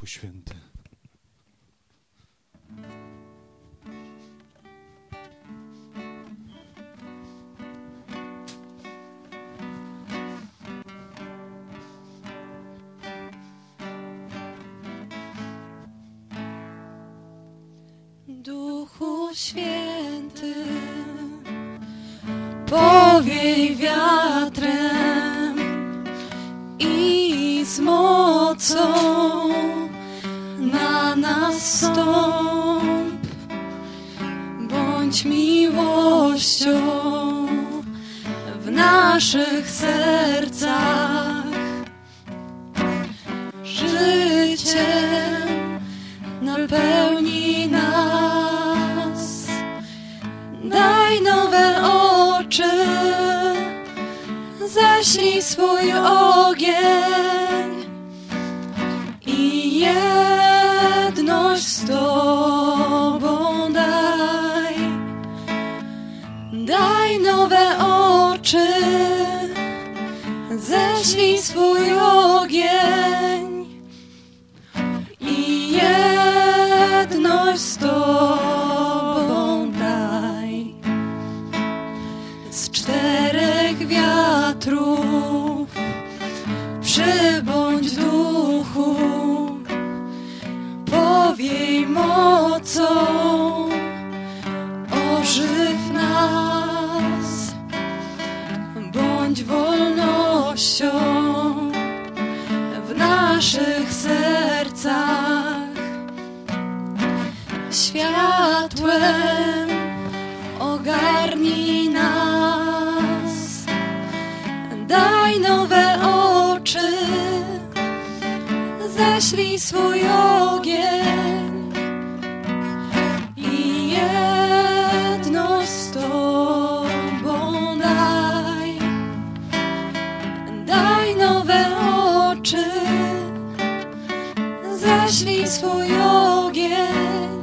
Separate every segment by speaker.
Speaker 1: Duchu Święty.
Speaker 2: Duchu Święty, powiej wiatrem i z mocą na nas stąp. Bądź miłością w naszych sercach, życiem napełnij nas. Daj nowe oczy, zaślij swój ogień i jedność z Tobą daj. Daj nowe oczy, ześlij swój ogień i jedność z Tobą daj. Z czterech wiatrów przybądź Duchu, powiej mocą, ożyw nas. Bądź wolnością w naszych sercach, światłem ogarnij nas. Daj nowe oczy, ześlij swój ogień i jedność z Tobą daj. Daj nowe oczy, ześlij swój ogień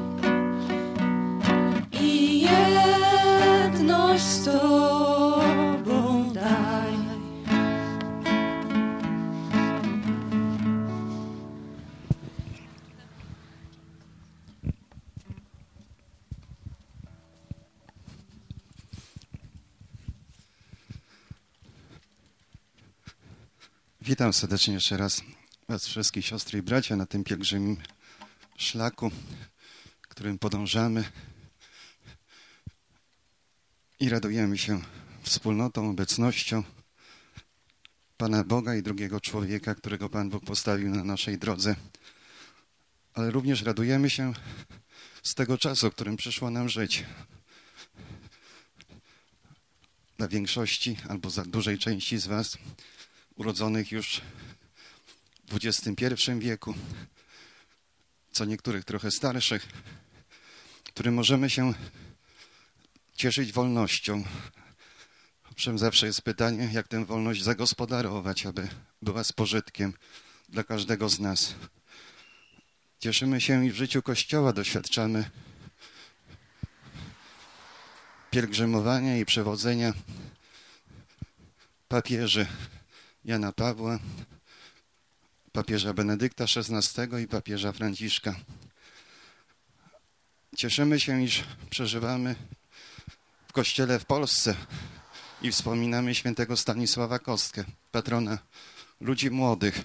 Speaker 2: i jedność z Tobą daj.
Speaker 3: Witam serdecznie jeszcze raz Was wszystkich, siostry i bracia, na tym pielgrzymim szlaku, którym podążamy i radujemy się wspólnotą, obecnością Pana Boga i drugiego człowieka, którego Pan Bóg postawił na naszej drodze. Ale również radujemy się z tego czasu, w którym przyszło nam żyć. Dla większości albo za dużej części z Was urodzonych już w XXI wieku, co niektórych trochę starszych, którym możemy się cieszyć wolnością. Owszem, zawsze jest pytanie, jak tę wolność zagospodarować, aby była z pożytkiem dla każdego z nas. Cieszymy się i w życiu Kościoła doświadczamy pielgrzymowania i przewodzenia papieży Jana Pawła, papieża Benedykta XVI i papieża Franciszka. Cieszymy się, iż przeżywamy w Kościele w Polsce i wspominamy świętego Stanisława Kostkę, patrona ludzi młodych,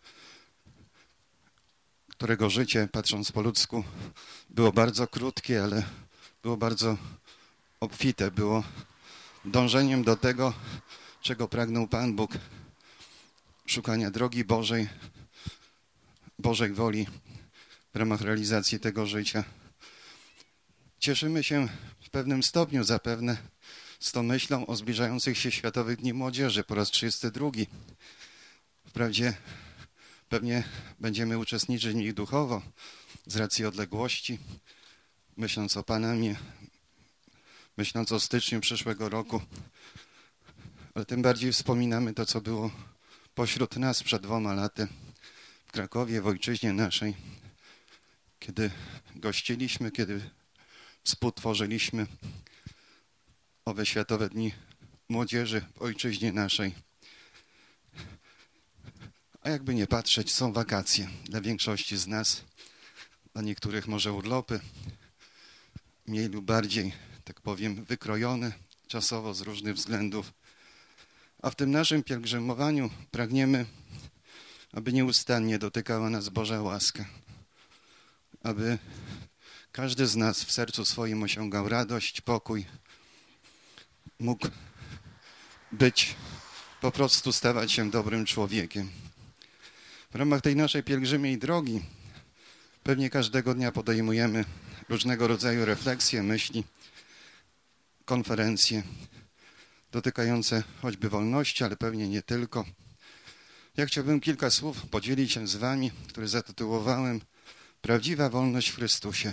Speaker 3: którego życie, patrząc po ludzku, było bardzo krótkie, ale było bardzo obfite, było dążeniem do tego, czego pragnął Pan Bóg, szukania drogi Bożej, Bożej woli w ramach realizacji tego życia. Cieszymy się w pewnym stopniu zapewne z tą myślą o zbliżających się Światowych Dni Młodzieży po raz 32. Wprawdzie pewnie będziemy uczestniczyć w nich duchowo z racji odległości, myśląc o Panamie, myśląc o styczniu przyszłego roku, ale tym bardziej wspominamy to, co było pośród nas przed 2 laty w Krakowie, w ojczyźnie naszej, kiedy gościliśmy, kiedy współtworzyliśmy owe Światowe Dni Młodzieży w ojczyźnie naszej. A jakby nie patrzeć, są wakacje dla większości z nas, dla niektórych może urlopy, mniej lub bardziej, tak powiem, wykrojone czasowo z różnych względów. A w tym naszym pielgrzymowaniu pragniemy, aby nieustannie dotykała nas Boża łaska, aby każdy z nas w sercu swoim osiągał radość, pokój, mógł być, po prostu stawać się dobrym człowiekiem. W ramach tej naszej pielgrzymiej drogi pewnie każdego dnia podejmujemy różnego rodzaju refleksje, myśli, konferencje dotykające choćby wolności, ale pewnie nie tylko. Ja chciałbym kilka słów podzielić się z wami, które zatytułowałem Prawdziwa wolność w Chrystusie.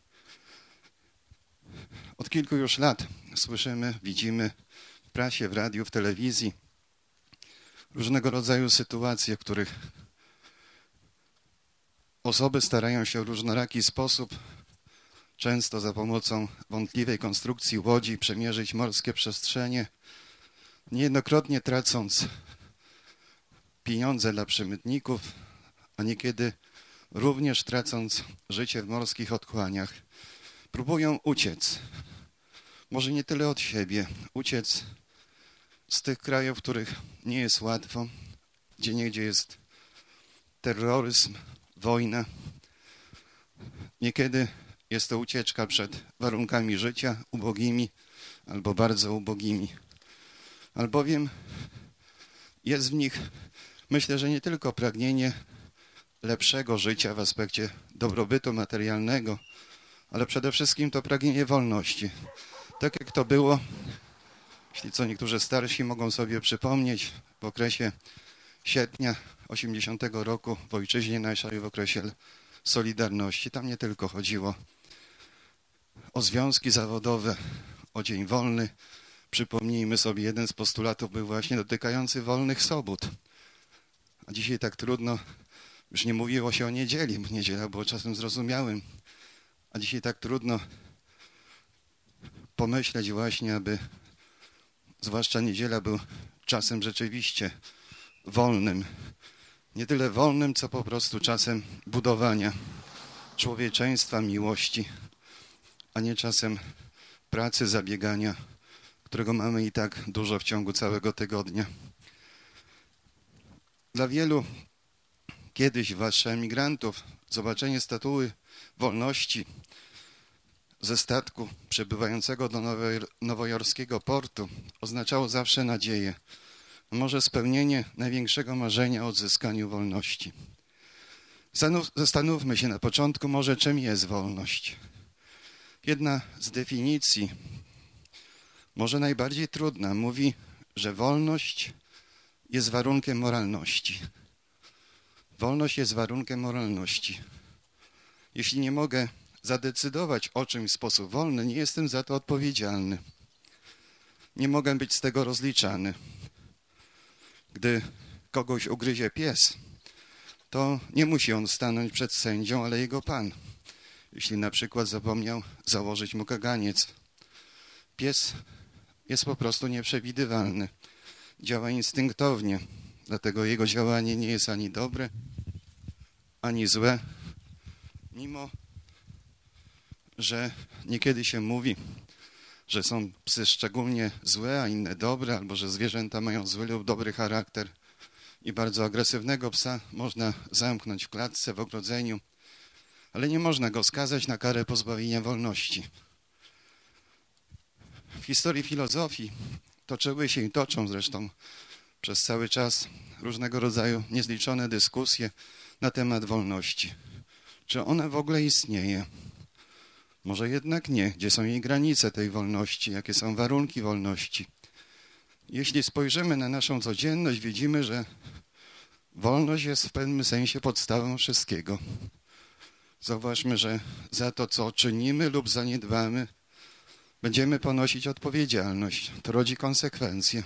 Speaker 3: Od kilku już lat słyszymy, widzimy w prasie, w radiu, w telewizji różnego rodzaju sytuacje, w których osoby starają się w różnoraki sposób, często za pomocą wątpliwej konstrukcji łodzi, przemierzyć morskie przestrzenie, niejednokrotnie tracąc pieniądze dla przemytników, a niekiedy również tracąc życie w morskich otchłaniach. Próbują uciec, może nie tyle od siebie, uciec z tych krajów, w których nie jest łatwo, gdzieniegdzie jest terroryzm, wojna. Niekiedy jest to ucieczka przed warunkami życia ubogimi albo bardzo ubogimi. Albowiem jest w nich, myślę, że nie tylko pragnienie lepszego życia w aspekcie dobrobytu materialnego, ale przede wszystkim to pragnienie wolności. Tak jak to było, jeśli co niektórzy starsi mogą sobie przypomnieć, w okresie sierpnia 80 roku w ojczyźnie naszej, w okresie Solidarności. Tam nie tylko chodziło o związki zawodowe, o dzień wolny. Przypomnijmy sobie, jeden z postulatów był właśnie dotykający wolnych sobót. A dzisiaj tak trudno, już nie mówiło się o niedzieli, bo niedziela była czasem zrozumiałym. A dzisiaj tak trudno pomyśleć właśnie, aby zwłaszcza niedziela był czasem rzeczywiście wolnym. Nie tyle wolnym, co po prostu czasem budowania człowieczeństwa, miłości, a nie czasem pracy, zabiegania, którego mamy i tak dużo w ciągu całego tygodnia. Dla wielu kiedyś, zwłaszcza emigrantów, zobaczenie statuły wolności ze statku przybywającego do nowojorskiego portu oznaczało zawsze nadzieję, może spełnienie największego marzenia o odzyskaniu wolności. Zastanówmy się na początku może, czym jest wolność. Jedna z definicji, może najbardziej trudna, mówi, że wolność jest warunkiem moralności. Wolność jest warunkiem moralności. Jeśli nie mogę zadecydować o czymś w sposób wolny, nie jestem za to odpowiedzialny. Nie mogę być z tego rozliczany. Gdy kogoś ugryzie pies, to nie musi on stanąć przed sędzią, ale jego pan. Jeśli na przykład zapomniał założyć mu kaganiec. Pies jest po prostu nieprzewidywalny. Działa instynktownie, dlatego jego działanie nie jest ani dobre, ani złe, mimo że niekiedy się mówi, że są psy szczególnie złe, a inne dobre, albo że zwierzęta mają zły lub dobry charakter i bardzo agresywnego psa można zamknąć w klatce, w ogrodzeniu, ale nie można go skazać na karę pozbawienia wolności. W historii filozofii toczyły się i toczą zresztą przez cały czas różnego rodzaju niezliczone dyskusje na temat wolności. Czy ona w ogóle istnieje? Może jednak nie. Gdzie są jej granice tej wolności? Jakie są warunki wolności? Jeśli spojrzymy na naszą codzienność, widzimy, że wolność jest w pewnym sensie podstawą wszystkiego. Zauważmy, że za to, co czynimy lub zaniedbamy, będziemy ponosić odpowiedzialność. To rodzi konsekwencje.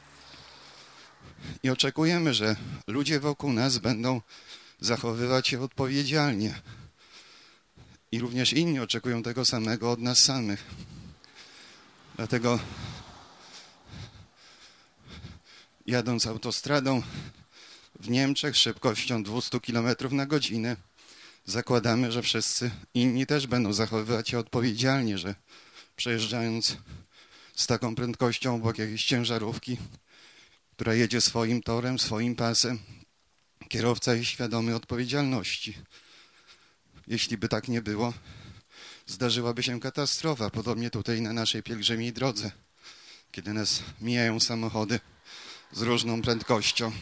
Speaker 3: I oczekujemy, że ludzie wokół nas będą zachowywać się odpowiedzialnie. I również inni oczekują tego samego od nas samych. Dlatego jadąc autostradą w Niemczech z szybkością 200 km na godzinę. Zakładamy, że wszyscy inni też będą zachowywać się odpowiedzialnie, że przejeżdżając z taką prędkością obok jakiejś ciężarówki, która jedzie swoim torem, swoim pasem, kierowca jest świadomy odpowiedzialności. Jeśli by tak nie było, zdarzyłaby się katastrofa, podobnie tutaj na naszej pielgrzymiej drodze, kiedy nas mijają samochody z różną prędkością.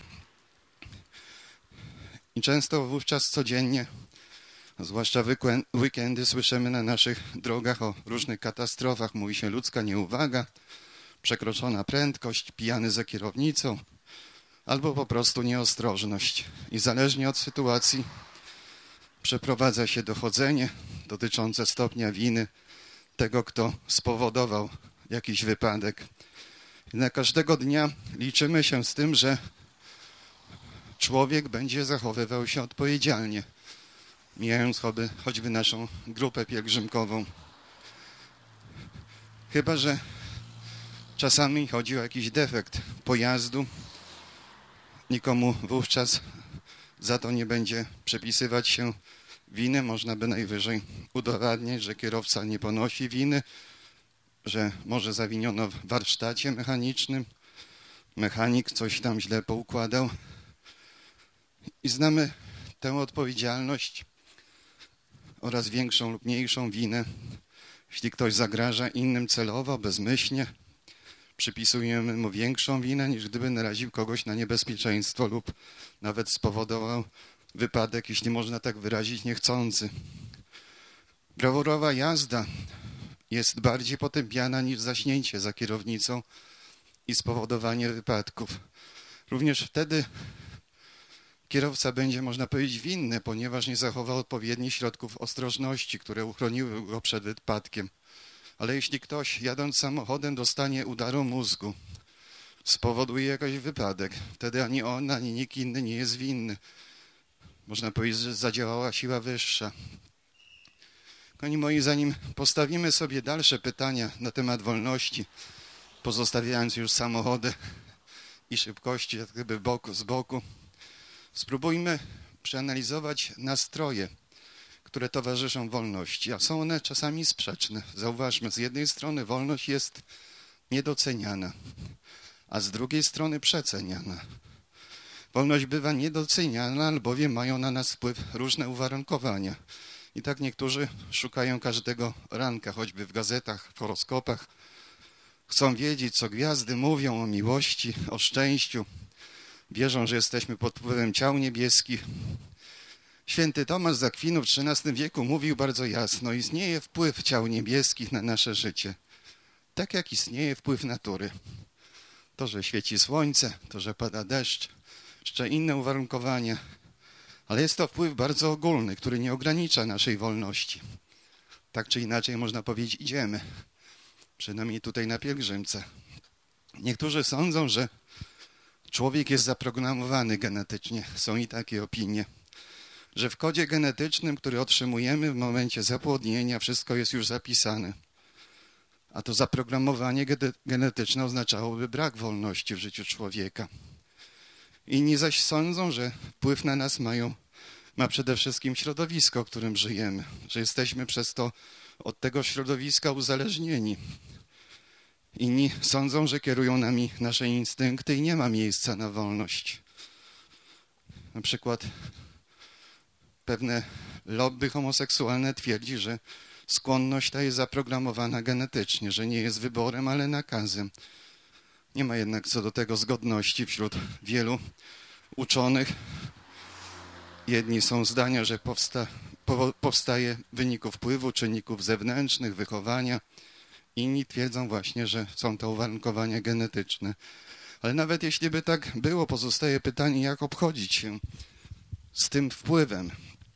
Speaker 3: I często wówczas codziennie, zwłaszcza weekendy, słyszymy na naszych drogach o różnych katastrofach. Mówi się ludzka nieuwaga, przekroczona prędkość, pijany za kierownicą albo po prostu nieostrożność. I zależnie od sytuacji przeprowadza się dochodzenie dotyczące stopnia winy tego, kto spowodował jakiś wypadek. I na każdego dnia liczymy się z tym, że człowiek będzie zachowywał się odpowiedzialnie, mijając choćby naszą grupę pielgrzymkową. Chyba że czasami chodzi o jakiś defekt pojazdu. Nikomu wówczas za to nie będzie przypisywać się winy. Można by najwyżej udowadniać, że kierowca nie ponosi winy, że może zawiniono w warsztacie mechanicznym, mechanik coś tam źle poukładał. I znamy tę odpowiedzialność oraz większą lub mniejszą winę. Jeśli ktoś zagraża innym celowo, bezmyślnie, przypisujemy mu większą winę, niż gdyby naraził kogoś na niebezpieczeństwo lub nawet spowodował wypadek, jeśli można tak wyrazić, niechcący. Brawurowa jazda jest bardziej potępiana niż zaśnięcie za kierownicą i spowodowanie wypadków. Również wtedy kierowca będzie, można powiedzieć, winny, ponieważ nie zachował odpowiednich środków ostrożności, które uchroniły go przed wypadkiem. Ale jeśli ktoś jadąc samochodem dostanie udaru mózgu, spowoduje jakiś wypadek, wtedy ani on, ani nikt inny nie jest winny. Można powiedzieć, że zadziałała siła wyższa. Kochani moi, zanim postawimy sobie dalsze pytania na temat wolności, pozostawiając już samochody i szybkości jak gdyby z boku, spróbujmy przeanalizować nastroje, które towarzyszą wolności, a są one czasami sprzeczne. Zauważmy, z jednej strony wolność jest niedoceniana, a z drugiej strony przeceniana. Wolność bywa niedoceniana, albowiem mają na nas wpływ różne uwarunkowania. I tak niektórzy szukają każdego ranka, choćby w gazetach, w horoskopach. Chcą wiedzieć, co gwiazdy mówią o miłości, o szczęściu. Wierzą, że jesteśmy pod wpływem ciał niebieskich. Święty Tomasz z Akwinu w XIII wieku mówił bardzo jasno: istnieje wpływ ciał niebieskich na nasze życie, tak jak istnieje wpływ natury. To, że świeci słońce, to, że pada deszcz, jeszcze inne uwarunkowania, ale jest to wpływ bardzo ogólny, który nie ogranicza naszej wolności. Tak czy inaczej można powiedzieć, idziemy, przynajmniej tutaj na pielgrzymce. Niektórzy sądzą, że człowiek jest zaprogramowany genetycznie, są i takie opinie, że w kodzie genetycznym, który otrzymujemy w momencie zapłodnienia, wszystko jest już zapisane. A to zaprogramowanie genetyczne oznaczałoby brak wolności w życiu człowieka. Inni zaś sądzą, że wpływ na nas ma przede wszystkim środowisko, w którym żyjemy, że jesteśmy przez to od tego środowiska uzależnieni. Inni sądzą, że kierują nami nasze instynkty i nie ma miejsca na wolność. Na przykład pewne lobby homoseksualne twierdzi, że skłonność ta jest zaprogramowana genetycznie, że nie jest wyborem, ale nakazem. Nie ma jednak co do tego zgodności wśród wielu uczonych. Jedni są zdania, że powstaje w wyniku wpływu czynników zewnętrznych, wychowania. Inni twierdzą właśnie, że są to uwarunkowania genetyczne. Ale nawet jeśli by tak było, pozostaje pytanie, jak obchodzić się z tym wpływem.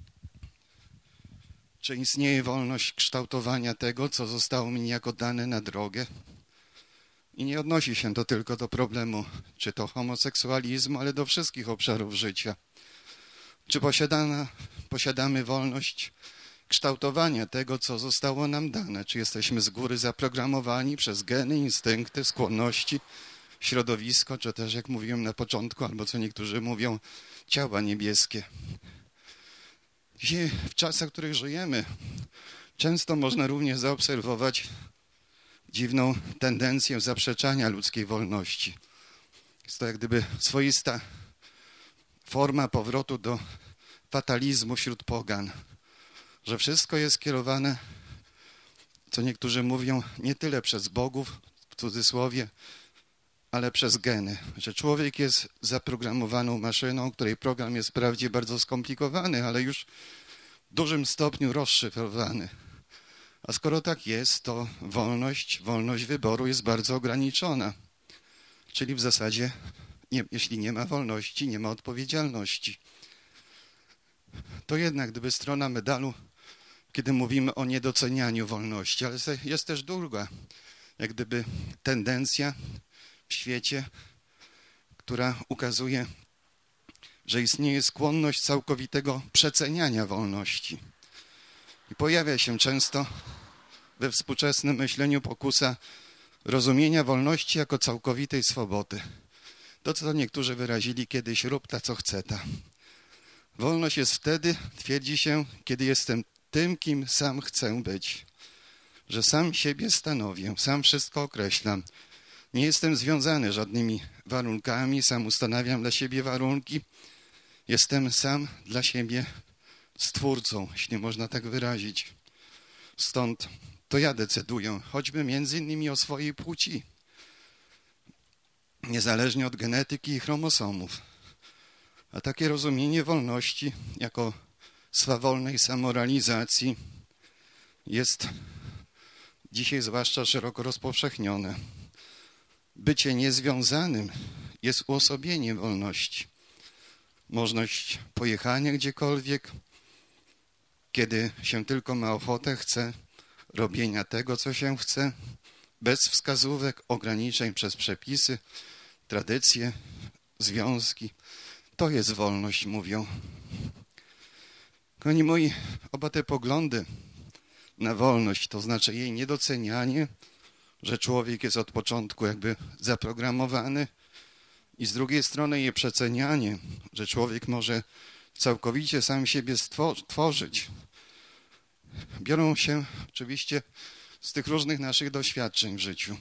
Speaker 3: Czy istnieje wolność kształtowania tego, co zostało mi niejako dane na drogę? I nie odnosi się to tylko do problemu, czy to homoseksualizmu, ale do wszystkich obszarów życia. Czy posiadamy wolność kształtowania tego, co zostało nam dane? Czy jesteśmy z góry zaprogramowani przez geny, instynkty, skłonności, środowisko, czy też, jak mówiłem na początku, albo co niektórzy mówią, ciała niebieskie. Dzisiaj, w czasach, w których żyjemy, często można również zaobserwować dziwną tendencję zaprzeczania ludzkiej wolności. Jest to jak gdyby swoista forma powrotu do fatalizmu wśród pogan, że wszystko jest kierowane, co niektórzy mówią, nie tyle przez bogów, w cudzysłowie, ale przez geny, że człowiek jest zaprogramowaną maszyną, której program jest wprawdzie bardzo skomplikowany, ale już w dużym stopniu rozszyfrowany. A skoro tak jest, to wolność wyboru jest bardzo ograniczona. Czyli w zasadzie, jeśli nie ma wolności, nie ma odpowiedzialności. To jednak gdyby strona medalu, kiedy mówimy o niedocenianiu wolności, ale jest też druga, jak gdyby tendencja w świecie, która ukazuje, że istnieje skłonność całkowitego przeceniania wolności. I pojawia się często we współczesnym myśleniu pokusa rozumienia wolności jako całkowitej swobody. To, co niektórzy wyrazili kiedyś, rób ta, co chce ta. Wolność jest wtedy, twierdzi się, kiedy jestem tym, kim sam chcę być. Że sam siebie stanowię, sam wszystko określam. Nie jestem związany żadnymi warunkami, sam ustanawiam dla siebie warunki. Jestem sam dla siebie stwórcą, jeśli można tak wyrazić. Stąd to ja decyduję, choćby między innymi o swojej płci. Niezależnie od genetyki i chromosomów. A takie rozumienie wolności jako swawolnej samorealizacji jest dzisiaj zwłaszcza szeroko rozpowszechnione. Bycie niezwiązanym jest uosobieniem wolności. Możliwość pojechania gdziekolwiek, kiedy się tylko ma ochotę, chce, robienia tego, co się chce, bez wskazówek, ograniczeń przez przepisy, tradycje, związki. To jest wolność, mówią. Kochani moi, oba te poglądy na wolność, to znaczy jej niedocenianie, że człowiek jest od początku jakby zaprogramowany, i z drugiej strony jej przecenianie, że człowiek może całkowicie sam siebie stworzyć, biorą się oczywiście z tych różnych naszych doświadczeń w życiu.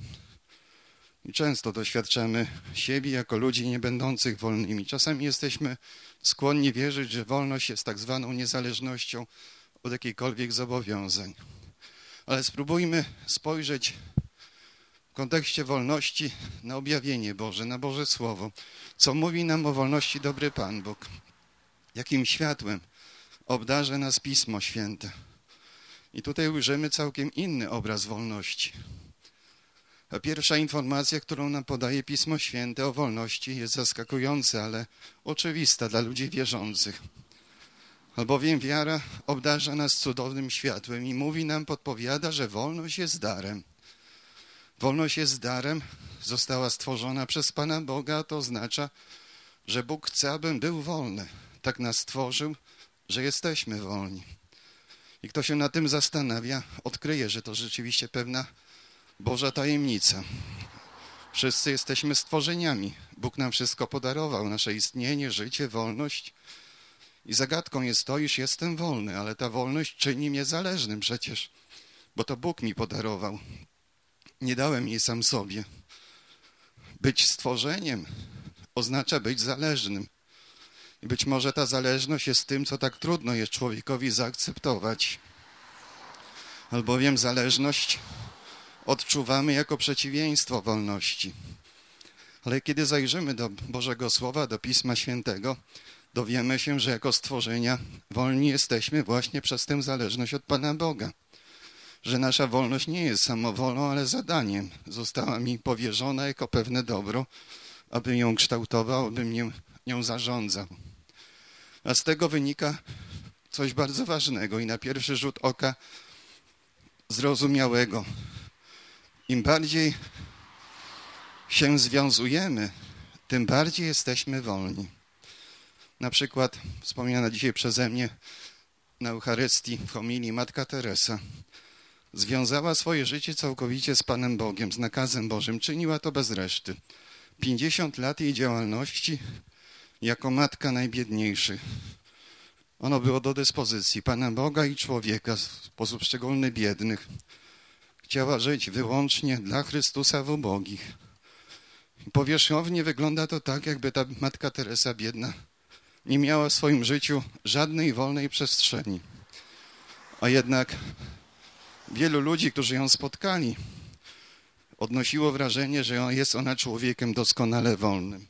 Speaker 3: I często doświadczamy siebie jako ludzi nie będących wolnymi. Czasami jesteśmy skłonni wierzyć, że wolność jest tak zwaną niezależnością od jakichkolwiek zobowiązań. Ale spróbujmy spojrzeć w kontekście wolności na objawienie Boże, na Boże Słowo. Co mówi nam o wolności dobry Pan Bóg? Jakim światłem obdarza nas Pismo Święte? I tutaj ujrzymy całkiem inny obraz wolności. A pierwsza informacja, którą nam podaje Pismo Święte o wolności, jest zaskakująca, ale oczywista dla ludzi wierzących. Albowiem wiara obdarza nas cudownym światłem i mówi nam, podpowiada, że wolność jest darem. Wolność jest darem, została stworzona przez Pana Boga, a to oznacza, że Bóg chce, abym był wolny. Tak nas stworzył, że jesteśmy wolni. I kto się na tym zastanawia, odkryje, że to rzeczywiście pewna Boża tajemnica. Wszyscy jesteśmy stworzeniami. Bóg nam wszystko podarował, nasze istnienie, życie, wolność. I zagadką jest to, iż jestem wolny, ale ta wolność czyni mnie zależnym przecież, bo to Bóg mi podarował. Nie dałem jej sam sobie. Być stworzeniem oznacza być zależnym. I być może ta zależność jest tym, co tak trudno jest człowiekowi zaakceptować. Albowiem zależność odczuwamy jako przeciwieństwo wolności. Ale kiedy zajrzymy do Bożego Słowa, do Pisma Świętego, dowiemy się, że jako stworzenia wolni jesteśmy właśnie przez tę zależność od Pana Boga. Że nasza wolność nie jest samowolą, ale zadaniem. Została mi powierzona jako pewne dobro, abym ją kształtował, abym nią zarządzał. A z tego wynika coś bardzo ważnego i na pierwszy rzut oka zrozumiałego. Im bardziej się związujemy, tym bardziej jesteśmy wolni. Na przykład wspomniana dzisiaj przeze mnie na Eucharystii w homilii Matka Teresa związała swoje życie całkowicie z Panem Bogiem, z nakazem Bożym. Czyniła to bez reszty. 50 lat jej działalności jako matka najbiedniejszych. Ono było do dyspozycji Pana Boga i człowieka, w sposób szczególny biednych. Chciała żyć wyłącznie dla Chrystusa w ubogich. I powierzchownie wygląda to tak, jakby ta Matka Teresa biedna nie miała w swoim życiu żadnej wolnej przestrzeni. A jednak wielu ludzi, którzy ją spotkali, odnosiło wrażenie, że jest ona człowiekiem doskonale wolnym.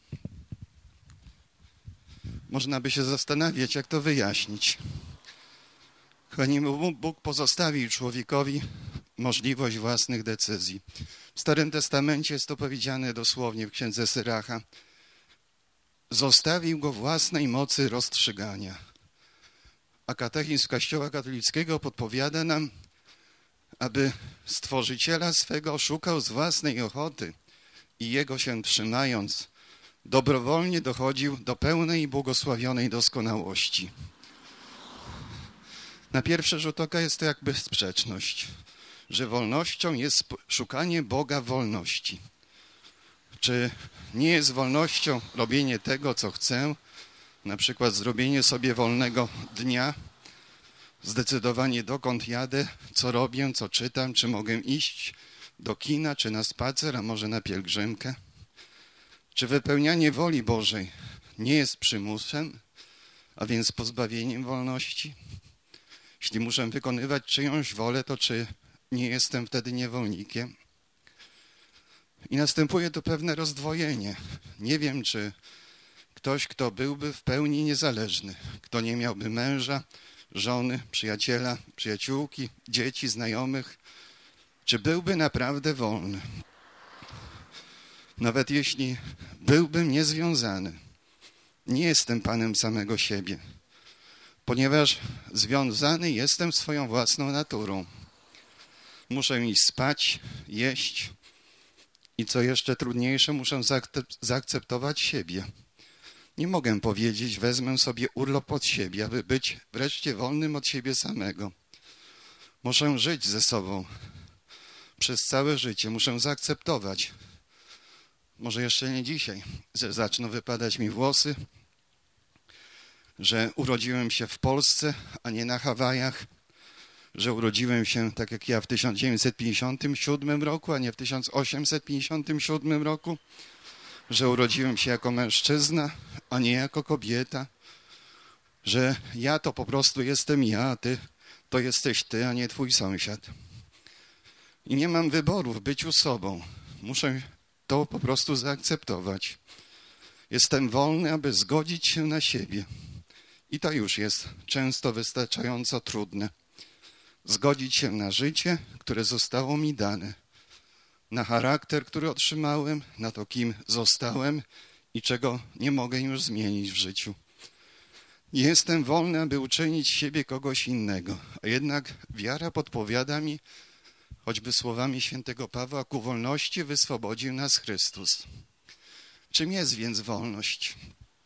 Speaker 3: Można by się zastanawiać, jak to wyjaśnić. Kochani, Bóg pozostawił człowiekowi możliwość własnych decyzji. W Starym Testamencie jest to powiedziane dosłownie w księdze Syracha. Zostawił go własnej mocy rozstrzygania. A katechizm Kościoła katolickiego podpowiada nam, aby Stworzyciela swego szukał z własnej ochoty i Jego się trzymając, dobrowolnie dochodził do pełnej i błogosławionej doskonałości. Na pierwszy rzut oka jest to jakby sprzeczność, że wolnością jest szukanie Boga w wolności. Czy nie jest wolnością robienie tego, co chcę, na przykład zrobienie sobie wolnego dnia, zdecydowanie dokąd jadę, co robię, co czytam, czy mogę iść do kina, czy na spacer, a może na pielgrzymkę? Czy wypełnianie woli Bożej nie jest przymusem, a więc pozbawieniem wolności? Jeśli muszę wykonywać czyjąś wolę, to czy nie jestem wtedy niewolnikiem? I następuje tu pewne rozdwojenie. Nie wiem, czy ktoś, kto byłby w pełni niezależny, kto nie miałby męża, żony, przyjaciela, przyjaciółki, dzieci, znajomych, czy byłby naprawdę wolny? Nawet jeśli byłbym niezwiązany, nie jestem panem samego siebie, ponieważ związany jestem swoją własną naturą. Muszę iść spać, jeść i co jeszcze trudniejsze, muszę zaakceptować siebie. Nie mogę powiedzieć, wezmę sobie urlop od siebie, aby być wreszcie wolnym od siebie samego. Muszę żyć ze sobą przez całe życie, muszę zaakceptować. Może jeszcze nie dzisiaj, że zaczną wypadać mi włosy, że urodziłem się w Polsce, a nie na Hawajach, że urodziłem się tak jak ja w 1957 roku, a nie w 1857 roku, że urodziłem się jako mężczyzna, a nie jako kobieta, że ja to po prostu jestem ja, a ty to jesteś ty, a nie twój sąsiad. I nie mam wyboru w byciu sobą. Muszę to po prostu zaakceptować. Jestem wolny, aby zgodzić się na siebie. I to już jest często wystarczająco trudne. Zgodzić się na życie, które zostało mi dane. Na charakter, który otrzymałem, na to, kim zostałem i czego nie mogę już zmienić w życiu. Nie jestem wolny, aby uczynić z siebie kogoś innego. A jednak wiara podpowiada mi, choćby słowami świętego Pawła, ku wolności wyswobodził nas Chrystus. Czym jest więc wolność?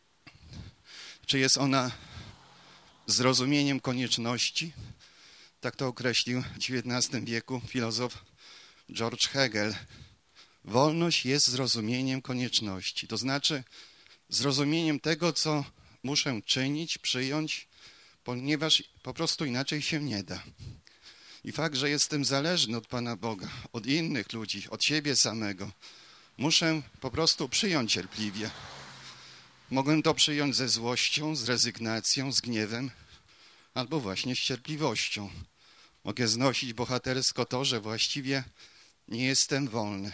Speaker 3: Czy jest ona zrozumieniem konieczności? Tak to określił w XIX wieku filozof George Hegel. Wolność jest zrozumieniem konieczności, to znaczy zrozumieniem tego, co muszę czynić, przyjąć, ponieważ po prostu inaczej się nie da. I fakt, że jestem zależny od Pana Boga, od innych ludzi, od siebie samego, muszę po prostu przyjąć cierpliwie. Mogę to przyjąć ze złością, z rezygnacją, z gniewem, albo właśnie z cierpliwością. Mogę znosić bohatersko to, że właściwie nie jestem wolny.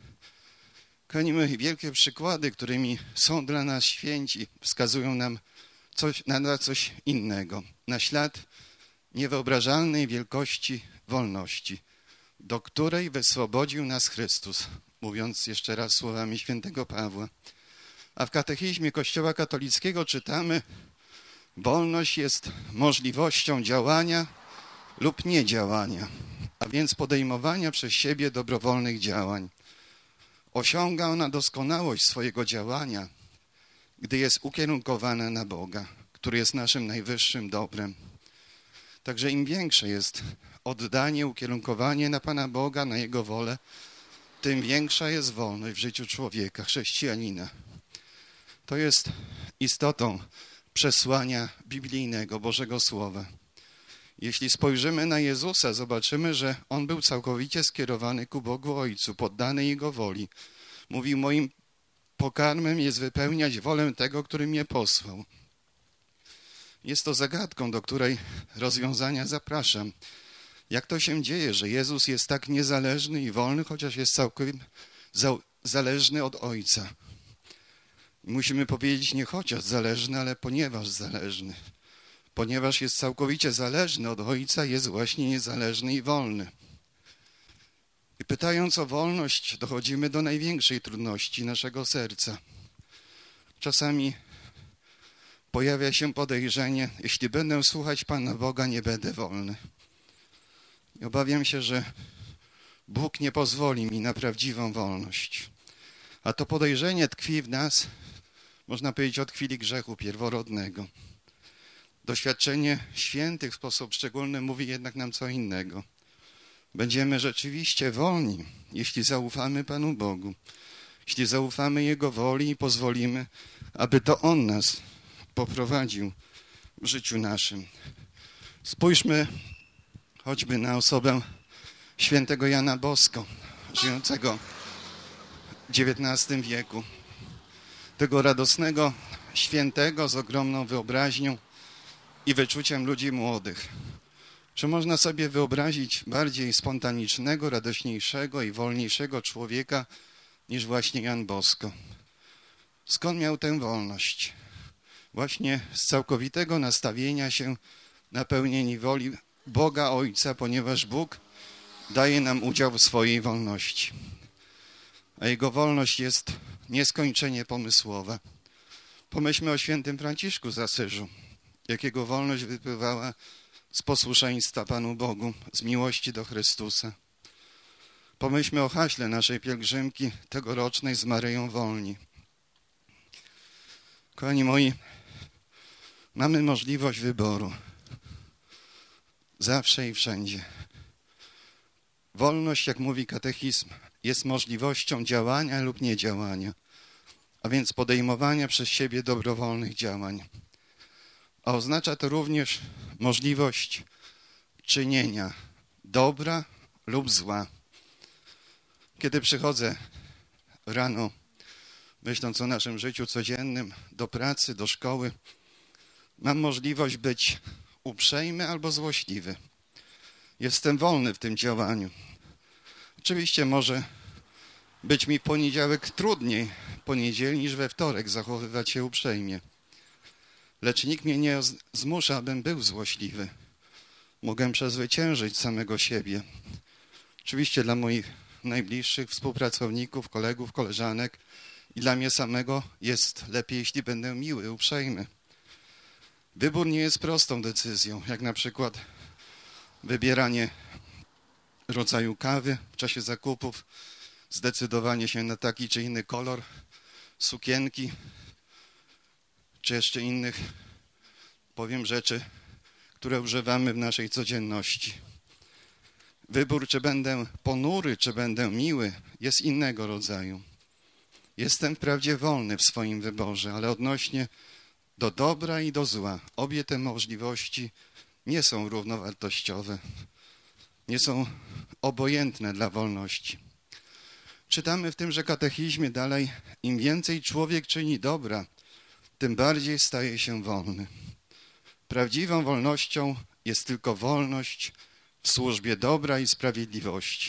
Speaker 3: Kochani, wielkie przykłady, którymi są dla nas święci, wskazują nam na coś innego. Na ślad niewyobrażalnej wielkości wolności, do której wyswobodził nas Chrystus, mówiąc jeszcze raz słowami świętego Pawła. A w katechizmie Kościoła katolickiego czytamy: wolność jest możliwością działania lub niedziałania, a więc podejmowania przez siebie dobrowolnych działań. Osiąga ona doskonałość swojego działania, gdy jest ukierunkowana na Boga, który jest naszym najwyższym dobrem. Także im większe jest oddanie, ukierunkowanie na Pana Boga, na Jego wolę, tym większa jest wolność w życiu człowieka, chrześcijanina. To jest istotą przesłania biblijnego, Bożego Słowa. Jeśli spojrzymy na Jezusa, zobaczymy, że On był całkowicie skierowany ku Bogu Ojcu, poddany Jego woli. Mówił, moim pokarmem jest wypełniać wolę tego, który mnie posłał. Jest to zagadką, do której rozwiązania zapraszam. Jak to się dzieje, że Jezus jest tak niezależny i wolny, chociaż jest całkiem zależny od Ojca? Musimy powiedzieć nie chociaż zależny, ale ponieważ zależny. Ponieważ jest całkowicie zależny od Ojca, jest właśnie niezależny i wolny. I pytając o wolność, dochodzimy do największej trudności naszego serca. Czasami pojawia się podejrzenie, jeśli będę słuchać Pana Boga, nie będę wolny. I obawiam się, że Bóg nie pozwoli mi na prawdziwą wolność. A to podejrzenie tkwi w nas, można powiedzieć, od chwili grzechu pierworodnego. Doświadczenie świętych w sposób szczególny mówi jednak nam co innego. Będziemy rzeczywiście wolni, jeśli zaufamy Panu Bogu, jeśli zaufamy Jego woli i pozwolimy, aby to On nas poprowadził w życiu naszym. Spójrzmy choćby na osobę świętego Jana Bosko, żyjącego w XIX wieku. Tego radosnego świętego z ogromną wyobraźnią i wyczuciem ludzi młodych. Czy można sobie wyobrazić bardziej spontanicznego, radośniejszego i wolniejszego człowieka niż właśnie Jan Bosko? Skąd miał tę wolność? Właśnie z całkowitego nastawienia się na pełnienie woli Boga Ojca, ponieważ Bóg daje nam udział w swojej wolności. A Jego wolność jest nieskończenie pomysłowa. Pomyślmy o świętym Franciszku z Asyżu, jakiego wolność wypływała z posłuszeństwa Panu Bogu, z miłości do Chrystusa. Pomyślmy o haśle naszej pielgrzymki tegorocznej z Maryją Wolni. Kochani moi, mamy możliwość wyboru. Zawsze i wszędzie. Wolność, jak mówi katechizm, jest możliwością działania lub niedziałania, a więc podejmowania przez siebie dobrowolnych działań. A oznacza to również możliwość czynienia dobra lub zła. Kiedy przychodzę rano, myśląc o naszym życiu codziennym, do pracy, do szkoły, mam możliwość być uprzejmy albo złośliwy. Jestem wolny w tym działaniu. Oczywiście może być mi poniedziałek trudniej po niedzieli niż we wtorek zachowywać się uprzejmie. Lecz nikt mnie nie zmusza, abym był złośliwy. Mogę przezwyciężyć samego siebie. Oczywiście dla moich najbliższych współpracowników, kolegów, koleżanek i dla mnie samego jest lepiej, jeśli będę miły, uprzejmy. Wybór nie jest prostą decyzją, jak na przykład wybieranie rodzaju kawy w czasie zakupów, zdecydowanie się na taki czy inny kolor sukienki, czy jeszcze innych, powiem, rzeczy, które używamy w naszej codzienności. Wybór, czy będę ponury, czy będę miły, jest innego rodzaju. Jestem wprawdzie wolny w swoim wyborze, ale odnośnie do dobra i do zła, obie te możliwości nie są równowartościowe, nie są obojętne dla wolności. Czytamy w tymże katechizmie dalej, im więcej człowiek czyni dobra, tym bardziej staje się wolny. Prawdziwą wolnością jest tylko wolność w służbie dobra i sprawiedliwości.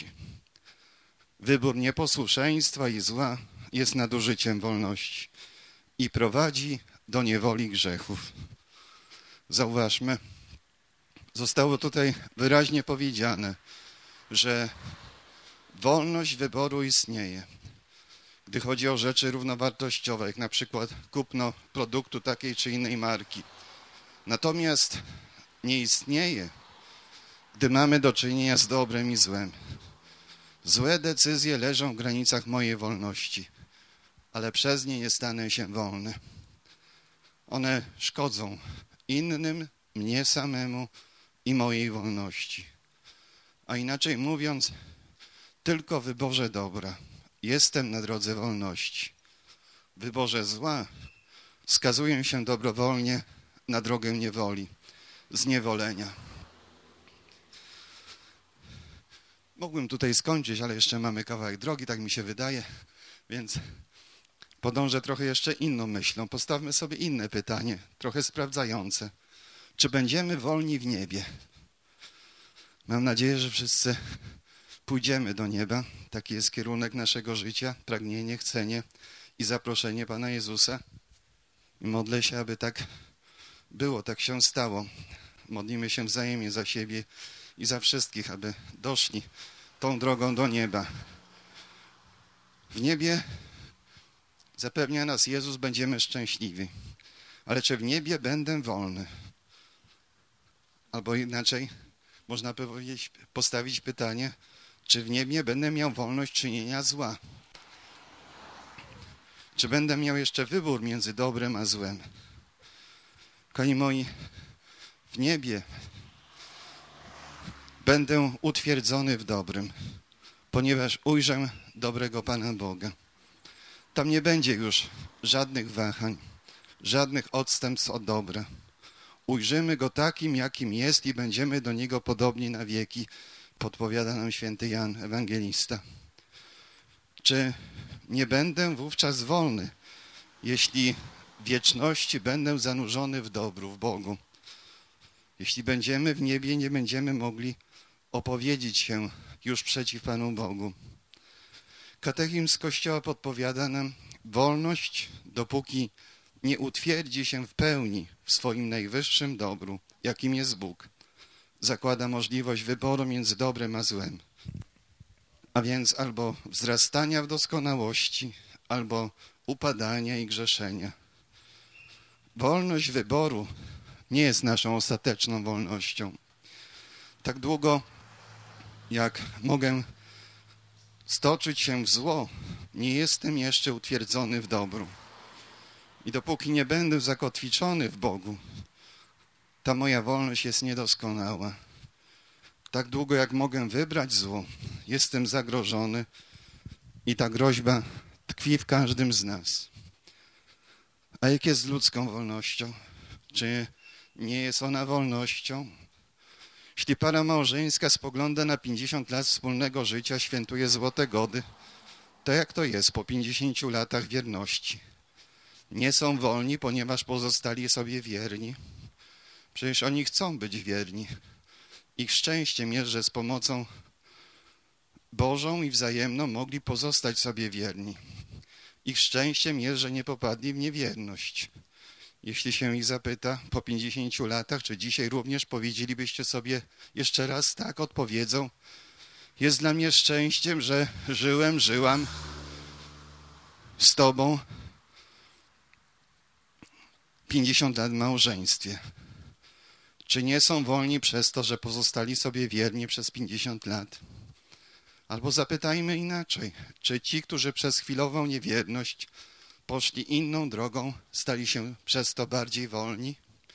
Speaker 3: Wybór nieposłuszeństwa i zła jest nadużyciem wolności i prowadzi do niewoli grzechów. Zauważmy, zostało tutaj wyraźnie powiedziane, że wolność wyboru istnieje, gdy chodzi o rzeczy równowartościowe, jak na przykład kupno produktu takiej czy innej marki. Natomiast nie istnieje, gdy mamy do czynienia z dobrem i złem. Złe decyzje leżą w granicach mojej wolności, ale przez nie nie stanę się wolny. One szkodzą innym, mnie samemu i mojej wolności. A inaczej mówiąc, Tylko w wyborze dobra jestem na drodze wolności. W wyborze zła skazuję się dobrowolnie na drogę niewoli, zniewolenia. Mógłbym tutaj skończyć, ale jeszcze mamy kawałek drogi, tak mi się wydaje, więc podążę trochę jeszcze inną myślą. Postawmy sobie inne pytanie, trochę sprawdzające. Czy będziemy wolni w niebie? Mam nadzieję, że wszyscy pójdziemy do nieba. Taki jest kierunek naszego życia, pragnienie, chcenie i zaproszenie Pana Jezusa. I modlę się, aby tak było, tak się stało. Modlimy się wzajemnie za siebie i za wszystkich, aby doszli tą drogą do nieba. W niebie zapewnia nas Jezus, będziemy szczęśliwi. Ale czy w niebie będę wolny? Albo inaczej można powiedzieć, postawić pytanie, czy w niebie będę miał wolność czynienia zła? Czy będę miał jeszcze wybór między dobrem a złem? Kochani moi, w niebie będę utwierdzony w dobrym, ponieważ ujrzę dobrego Pana Boga. Tam nie będzie już żadnych wahań, żadnych odstępstw od dobra. Ujrzymy Go takim, jakim jest i będziemy do Niego podobni na wieki, podpowiada nam święty Jan Ewangelista. Czy nie będę wówczas wolny, jeśli w wieczności będę zanurzony w dobru, w Bogu? Jeśli będziemy w niebie, nie będziemy mogli opowiedzieć się już przeciw Panu Bogu. Katechizm Kościoła podpowiada nam, wolność, dopóki nie utwierdzi się w pełni w swoim najwyższym dobru, jakim jest Bóg, zakłada możliwość wyboru między dobrem a złem. A więc albo wzrastania w doskonałości, albo upadania i grzeszenia. Wolność wyboru nie jest naszą ostateczną wolnością. Tak długo, jak mogę stoczyć się w zło, nie jestem jeszcze utwierdzony w dobru. I dopóki nie będę zakotwiczony w Bogu, ta moja wolność jest niedoskonała. Tak długo, jak mogę wybrać zło, jestem zagrożony i ta groźba tkwi w każdym z nas. A jak jest z ludzką wolnością? Czy nie jest ona wolnością? Jeśli para małżeńska spogląda na 50 lat wspólnego życia, świętuje złote gody, to jak to jest po 50 latach wierności? Nie są wolni, ponieważ pozostali sobie wierni. Przecież oni chcą być wierni. Ich szczęściem jest, że z pomocą Bożą i wzajemną mogli pozostać sobie wierni. Ich szczęściem jest, że nie popadli w niewierność. Jeśli się ich zapyta po 50 latach, czy dzisiaj również powiedzielibyście sobie jeszcze raz tak, odpowiedzą: jest dla mnie szczęściem, że żyłam z Tobą 50 lat w małżeństwie. Czy nie są wolni przez to, że pozostali sobie wierni przez 50 lat? Albo zapytajmy inaczej, czy ci, którzy przez chwilową niewierność poszli inną drogą, stali się przez to bardziej wolni?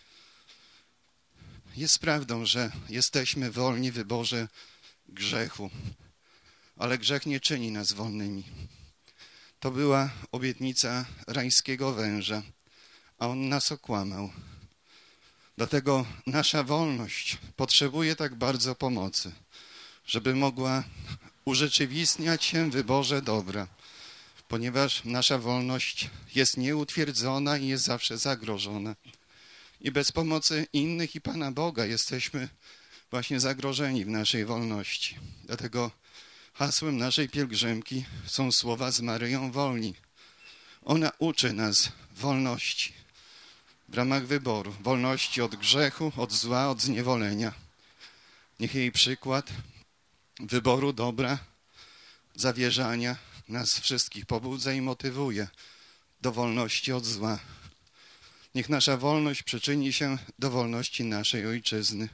Speaker 3: Jest prawdą, że jesteśmy wolni w wyborze grzechu, ale grzech nie czyni nas wolnymi. To była obietnica rajskiego węża, a on nas okłamał. Dlatego nasza wolność potrzebuje tak bardzo pomocy, żeby mogła urzeczywistniać się w wyborze dobra, ponieważ nasza wolność jest nieutwierdzona i jest zawsze zagrożona. I bez pomocy innych i Pana Boga jesteśmy właśnie zagrożeni w naszej wolności. Dlatego hasłem naszej pielgrzymki są słowa z Maryją Wolni. Ona uczy nas wolności w ramach wyboru, wolności od grzechu, od zła, od zniewolenia. Niech jej przykład wyboru dobra, zawierzania nas wszystkich pobudza i motywuje do wolności od zła. Niech nasza wolność przyczyni się do wolności naszej Ojczyzny.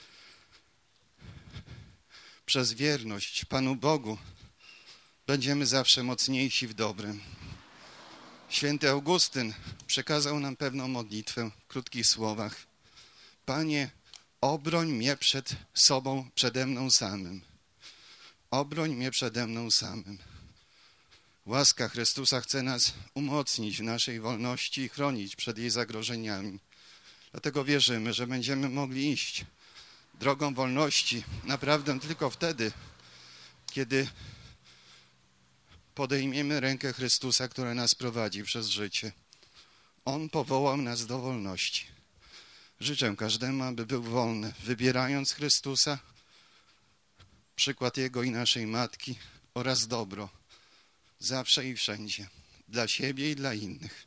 Speaker 3: Przez wierność Panu Bogu będziemy zawsze mocniejsi w dobrem. Święty Augustyn przekazał nam pewną modlitwę w krótkich słowach. Panie, obroń mnie przed sobą, przede mną samym. obroń mnie przede mną samym. Łaska Chrystusa chce nas umocnić w naszej wolności i chronić przed jej zagrożeniami. Dlatego wierzymy, że będziemy mogli iść drogą wolności naprawdę tylko wtedy, kiedy podejmiemy rękę Chrystusa, która nas prowadzi przez życie. On powołał nas do wolności. Życzę każdemu, aby był wolny, wybierając Chrystusa, przykład Jego i naszej Matki oraz dobro, zawsze i wszędzie, dla siebie i dla innych.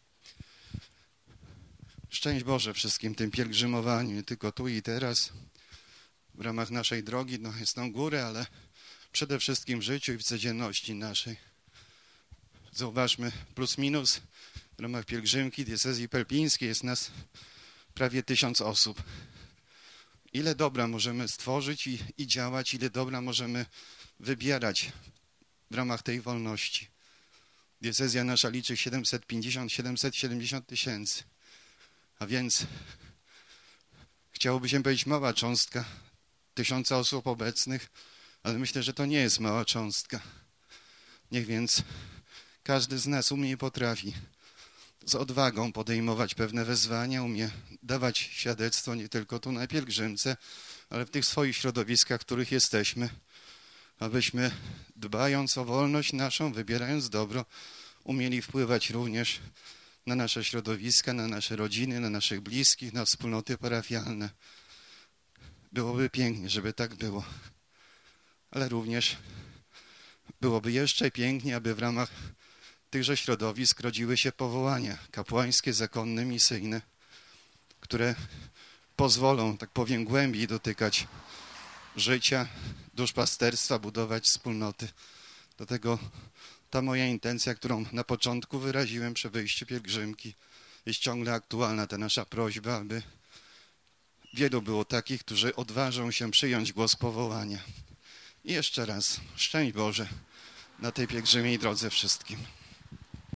Speaker 3: Szczęść Boże wszystkim tym pielgrzymowaniu, nie tylko tu i teraz, w ramach naszej drogi na Jasną Górę, ale przede wszystkim w życiu i w codzienności naszej. Zauważmy, plus minus, w ramach pielgrzymki diecezji pelpińskiej jest nas prawie 1000 osób. Ile dobra możemy stworzyć i działać, ile dobra możemy wybierać w ramach tej wolności. Diecezja nasza liczy 750-770 tysięcy. A więc chciałoby się powiedzieć mała cząstka, 1000 osób obecnych, ale myślę, że to nie jest mała cząstka. Niech więc każdy z nas umie i potrafi z odwagą podejmować pewne wezwania, umie dawać świadectwo nie tylko tu na pielgrzymce, ale w tych swoich środowiskach, w których jesteśmy, abyśmy dbając o wolność naszą, wybierając dobro, umieli wpływać również na nasze środowiska, na nasze rodziny, na naszych bliskich, na wspólnoty parafialne. Byłoby pięknie, żeby tak było, ale również byłoby jeszcze piękniej, aby w ramach tychże środowisk rodziły się powołania kapłańskie, zakonne, misyjne, które pozwolą, tak powiem, głębiej dotykać życia, duszpasterstwa, budować wspólnoty. Dlatego ta moja intencja, którą na początku wyraziłem przy wyjściu pielgrzymki, jest ciągle aktualna, ta nasza prośba, aby wielu było takich, którzy odważą się przyjąć głos powołania. I jeszcze raz, szczęść Boże na tej pielgrzymiej drodze wszystkim.